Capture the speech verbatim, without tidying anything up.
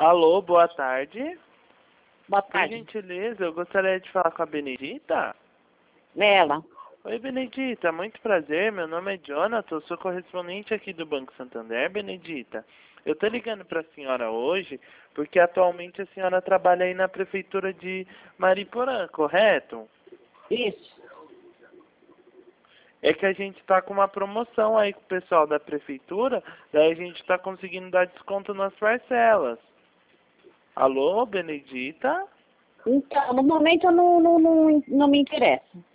Alô, boa tarde. Boa Por tarde. gentileza, eu gostaria de falar com a Benedita. Nela. Oi, Benedita, muito prazer. Meu nome é Jonathan, eu sou correspondente aqui do Banco Santander, Benedita. Eu tô ligando para a senhora hoje porque atualmente a senhora trabalha aí na prefeitura de Mariporã, correto? Isso. É que a gente tá com uma promoção aí com o pessoal da prefeitura, daí a gente tá conseguindo dar desconto nas parcelas. Alô, Benedita? Então, no momento eu não, não, não, não me interessa.